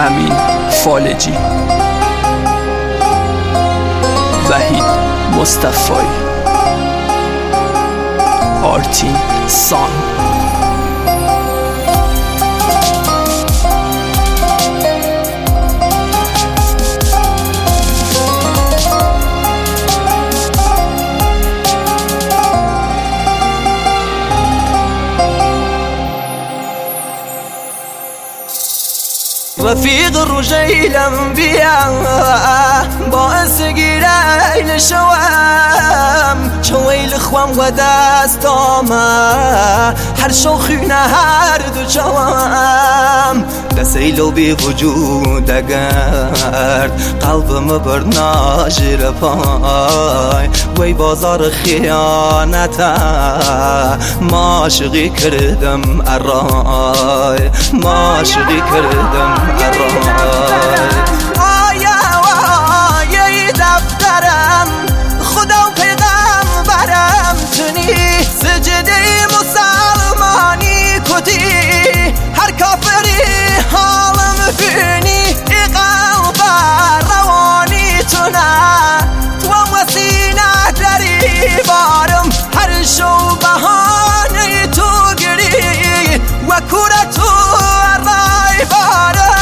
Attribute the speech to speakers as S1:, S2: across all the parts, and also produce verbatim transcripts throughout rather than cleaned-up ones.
S1: امین فالجی، وحید مصطفی، آرتین سان.
S2: رفيق الرجيل انبياء باعث گیرین شوام چویل خوام و دستامه هر شوخینه هر دو چوام دسیلو بی وجود اگرد قلبم بر ناجر پای وی بازار خیانته ماشقی کردم ارای ماشقی کردم ارای آیا آیا دفترم خدا و پیغمبرم تونی سجده مسلمانی کتی هر کافری حالم بینی ای قلب روانی تونه تو وسینه داری بارم هر شو بهانه تو گری و کوره تو رای بارم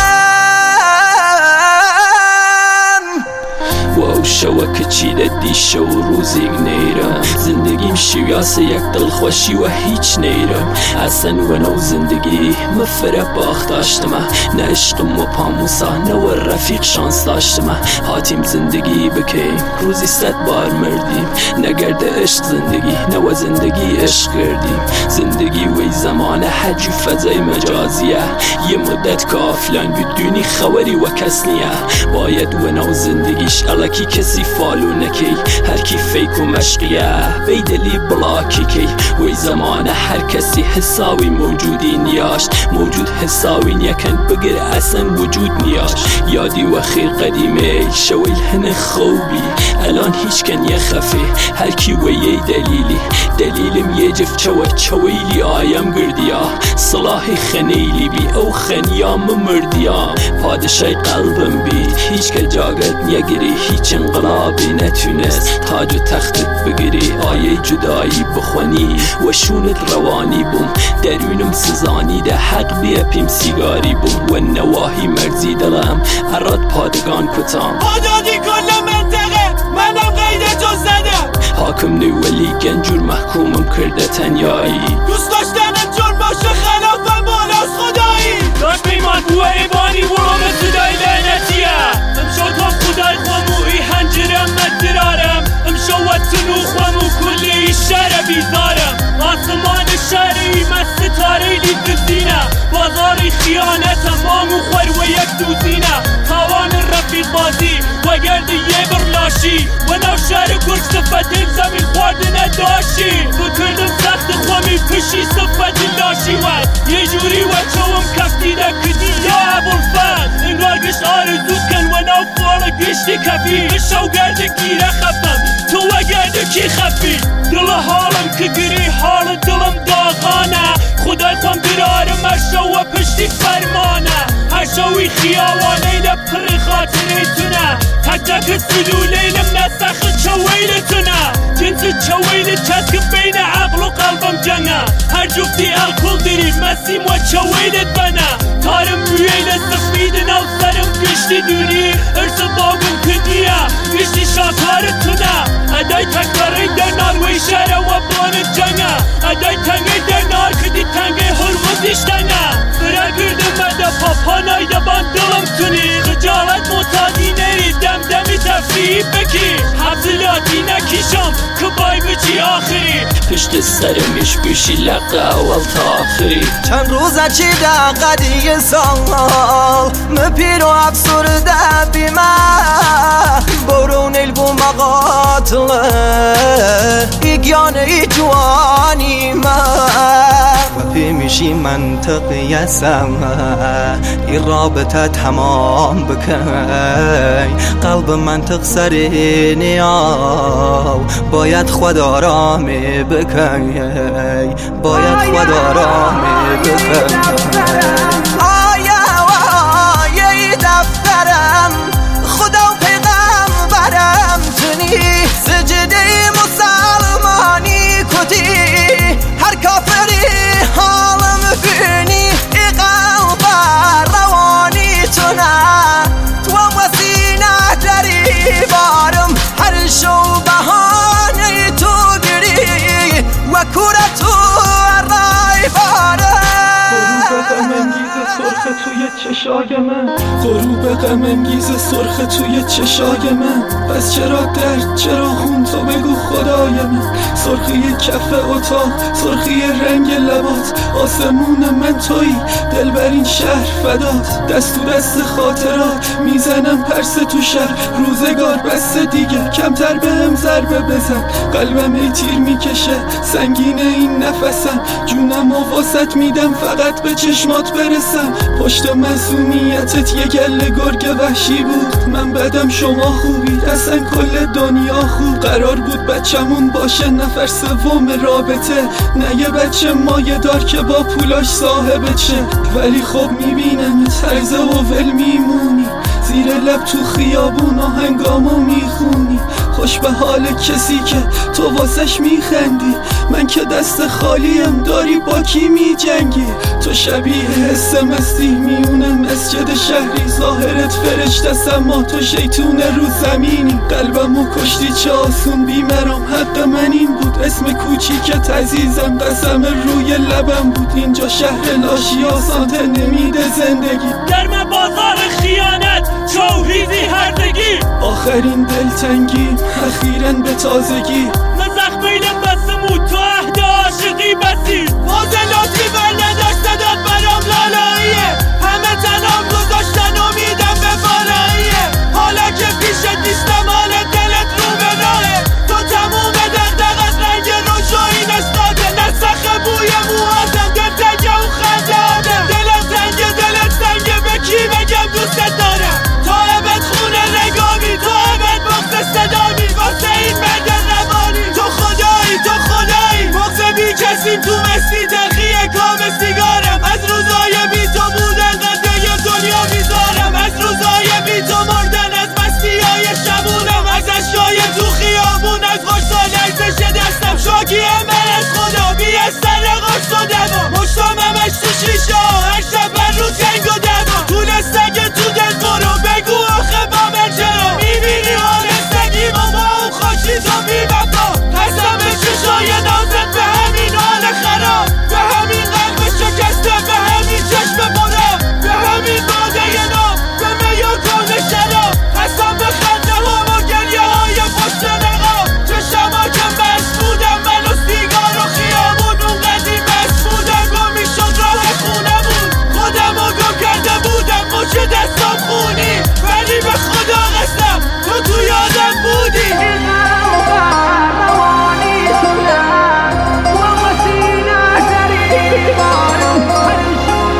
S1: و شوه که چیده دیشه و روزیگ نیرم زندگیم شیاس یک دلخوشی و هیچ نیرم اصلا و نو زندگی مفره باخت داشتم نه عشقم و پاموسا نه و رفیق شانس داشتم حاتیم زندگی بکیم روزی صد بار مردیم نگرد عشق زندگی نه و زندگی عشق کردیم زندگی وی زمان حج و فضای مجازیه یه مدت کافلان بدونی خبری و کس نیه باید و نو زندگیش الکی کسی فالو نکی هر کی فیک و مشقیه بیدلی بلاکی کی وی زمان هر کسی حساوی موجودی نیاشت موجود حساوی نیکن بگر اصلا وجود نیاشت یادی و خیر قدیمه شویل هن خوبی الان هیچ کن یه خفه هر کی و یه دلیلی دلیلم یه جف چوه چویلی آیم گردیا صلاحی خنیلی بی او خنیام مردیام پادشای قلبم بی هیچ که جاگت نیگری هیچ انقلابی نتونست تاج و تختت بگیری آیه جدایی بخونی و شونت روانی بوم درونم سزانی ده حق بیپیم سیگاری بوم و نواهی مرزی دلم اراد پادگان کتام
S3: آزادی کل منطقه منم قید تو زدم
S1: حاکم نولی گنجور محکومم کرده تنیایی
S3: دوست داشتنم جور باشه خلافم بالاست خدایی داشت پیمان بو ایبانی برام صدای لعنتیه امشو تو خدای خاموی هنجرم مدرارم امشو وطنو خامو کلی شهر بیزارم آسمان شهری مست تاریلی دزینه بازاری خیانتم آمو خور و یک دوزینه تاوان رفیق بازی و گرد یه برلاشی و نو شهر کرک صفت زمین خوردنه داشی تو کردم سخت خوامی پشی صفت لاشی ود یه جوری و چوم کفتیده کدی یا ابوالفضل انگار گشت آرزود کن و نو فال گشتی کفی شو گرد گیره خفتم تو و گرد کی خفی دل حالم که گری حال دلم داغانه خدای خوام درارم هر شو و پشتی فرمانه هر شوی خیاوانه ده پر خاطره تونه تک تک سلولینم نسخ چویلتونه جنس چویل چسکم بین عقل و قلبم جنگه هر جفتی الکل داری مسیم و چویلت بنه تارم رویل سفید نو سرم گشتی دونی ارس باگم کدیه گشتی شاکارتونه ادای تکراری در ناروی شهر و بان جنگه ادای تنگی در نار کدی تنگی هرمزیش تنگه برا گردم مده پاپانای دبان دلم تونی خجالت متادی نری دم دمی تفریح بکی حفظلاتی نکیشم که بای بچی آخری
S1: پشت سرمش بشی لقه اول تا آخری
S2: چند روزه چی ده قدیه سال مپیر و افسرده بیمه برون البو مقاتله ایگیانه ای جوانی من و پی میشی منطقی سمه ای رابطه تمام بکی قلب منطق سری نیاو باید خود آرامی بکی باید خود آرامی بکی آیا آیا دفترم خدا و پیغمبرم تونی سجده مسلمانی کتی هر کافری حالم بینی ای قلب روانی تونه تو وسینه دری بارم هر شو بهانه تو گری و کوره تو رای بارم
S1: سرخ توی چشای من غروب غم انگیز سرخ توی چشای من پس چرا درد چرا خون تو بگو خدای من سرخی کف اتاق سرخی رنگ لبات آسمون من تویی دل بر این شهر فدات دست تو دست خاطرات میزنم پرس تو شهر روزگار بس دیگه کمتر بهم ضربه بزن قلبم ای تیر میکشه سنگین این نفسم جونم و واسط میدم فقط به چشمات برسم پشت مسئولیتت یه گله گرگ وحشی بود من بدم شما خوبید اصلا کل دنیا خوب قرار بود بچمون باشه نفر سوم رابطه نه یه بچه مایه دار که با پولاش صاحبه چه ولی خب میبینم ترزه و ول میمونی زیر لب تو خیابون آهنگامو میخونی خوش به حال کسی که تو واسش میخندی من که دست خالیم داری با کی میجنگی تو شبیه حس مستی میونه مسجد شهری ظاهرت فرشته اما تو شیطون رو زمینی قلبمو کشتی چه آسون بیمرام حق من این بود اسم کوچیکت عزیزم قسم روی لبم بود اینجا شهر لاشی آسانته نمیده زندگی
S3: گرم بازار خیانت توحیدی هردگی
S1: آخرین دلتنگی اخیراً به تازگی
S3: من زخمیل بسمو تو عهد عاشقی بسی